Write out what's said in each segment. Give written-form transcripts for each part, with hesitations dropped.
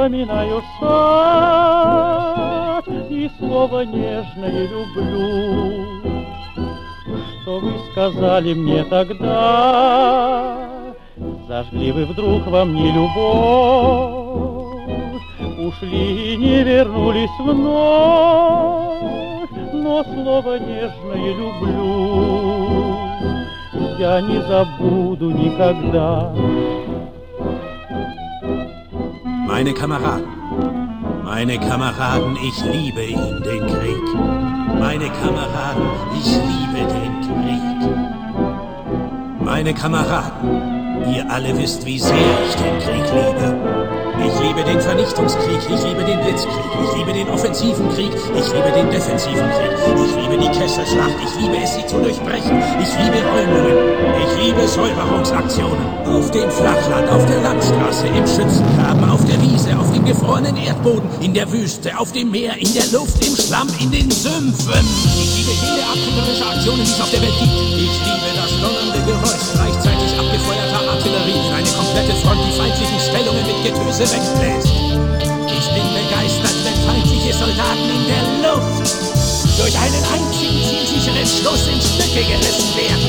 вспоминаю сад и слово нежное люблю, что вы сказали мне тогда. Зажгли вы вдруг во мне любовь, ушли и не вернулись вновь, но слово нежное люблю я не забуду никогда. Meine Kameraden, ich liebe ihn, den Krieg. Meine Kameraden, ich liebe den Krieg. Meine Kameraden, ihr alle wisst, wie sehr ich den Krieg liebe. Ich liebe den Vernichtungskrieg, ich liebe den Blitzkrieg, ich liebe den offensiven Krieg, ich liebe den defensiven Krieg, ich liebe die Kesselschlacht, ich liebe es, sie zu durchbrechen, ich liebe Räumungen, ich liebe Säuberungsaktionen. Auf dem Flachland, auf der Landstraße, im Schützengraben, auf der Wiese, auf dem gefrorenen Erdboden, in der Wüste, auf dem Meer, in der Luft, im Schlamm, in den Sümpfen. Ich liebe jede artillerische Aktion, die es auf der Welt gibt. Ich liebe das donnernde Geräusch gleichzeitig abgefeuerter Artillerie, in eine komplette Front, die feindlichen Stellungen mit Getöse wegbläst. Ich bin begeistert, wenn feindliche Soldaten in der Luft durch einen einzigen zielsicheren Schuss in Stücke gerissen werden.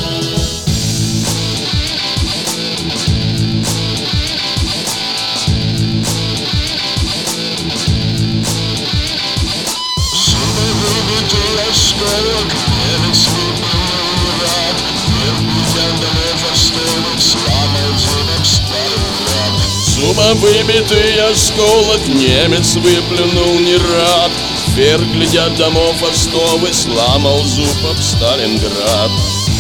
Зубом выбитый осколок немец выплюнул не рад. Вверх глядят домов остовы, сломал зуб об Сталинград.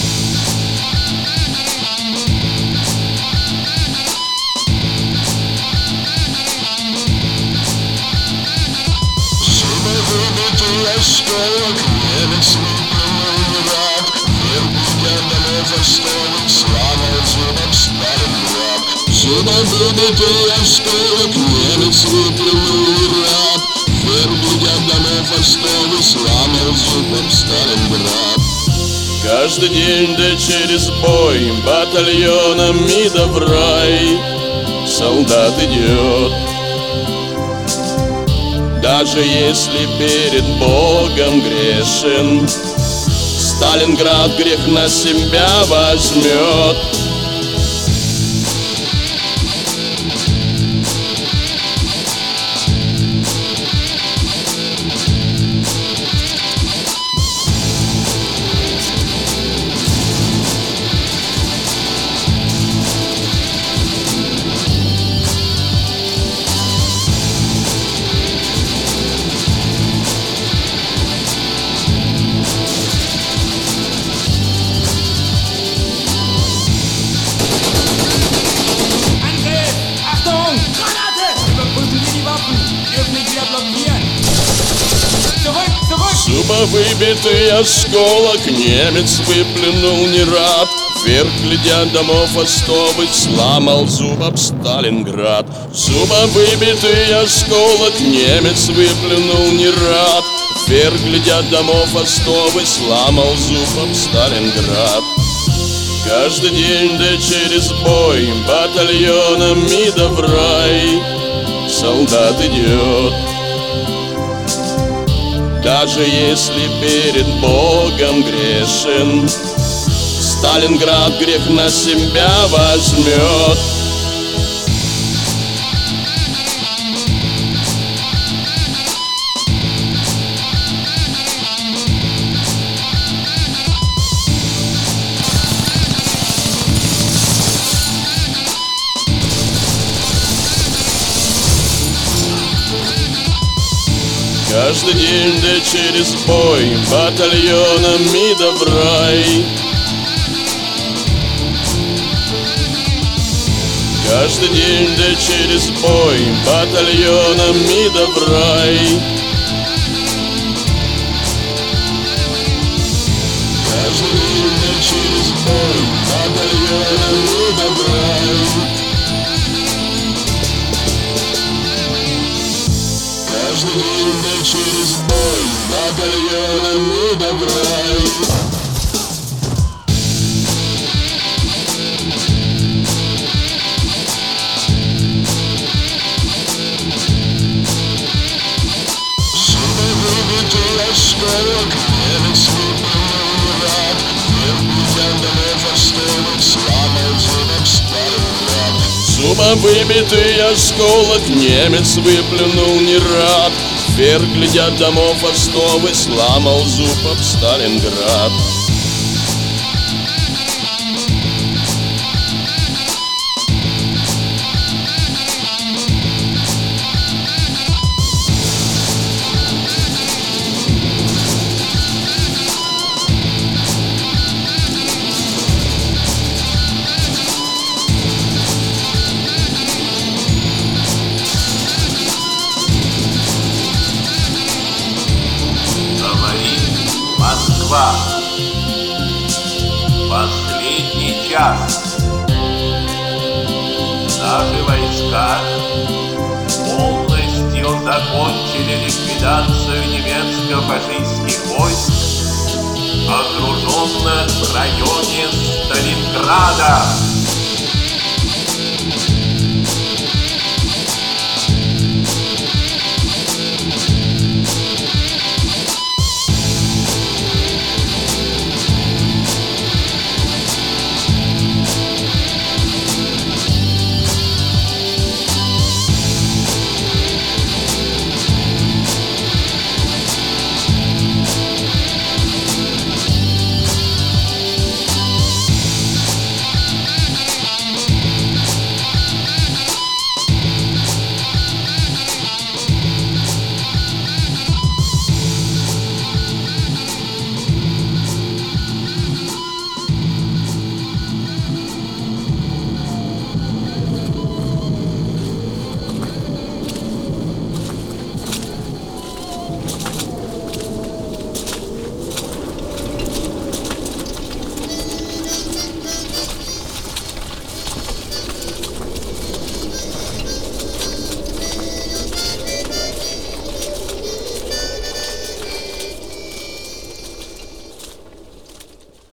Зубом выбитый осколок немец выплюнул не рад. Вверх глядят домов остовы, сломал зуб об Сталинград. Зубом выбитый осколок немец выплюнул раб. Вверх глядят домов остовы, сломал зубом Сталинград. Каждый день, да через бой, батальоном МИДа в рай солдат идет. Даже если перед Богом грешен, Сталинград грех на себя возьмет. Выбитый осколок немец выплюнул не рад. Вверх глядят домов остовы, сломал зуб об Сталинград. Зубом выбитый осколок немец выплюнул не рад. Вверх глядят домов остовы, сломал зуб об Сталинград. Каждый день, да через бой, батальоном МИДа в рай солдат идет. Даже если перед Богом грешен, Сталинград грех на себя возьмет. Каждый день, да через бой, батальоном МИДа в рай. Каждый день, да через бой, батальоном МИДа в рай. Каждый день, да через бой, батальоном МИДа в рай. Каждый день, да через бой, батальоном МИДа в рай. Зубом выбитый осколок немец выплюнул не рад. Вверх глядят домов остовы, сломал зуб об Сталинград. Москва. Последний час. Наши войска полностью закончили ликвидацию немецко-фашистских войск, окруженных в районе Сталинграда.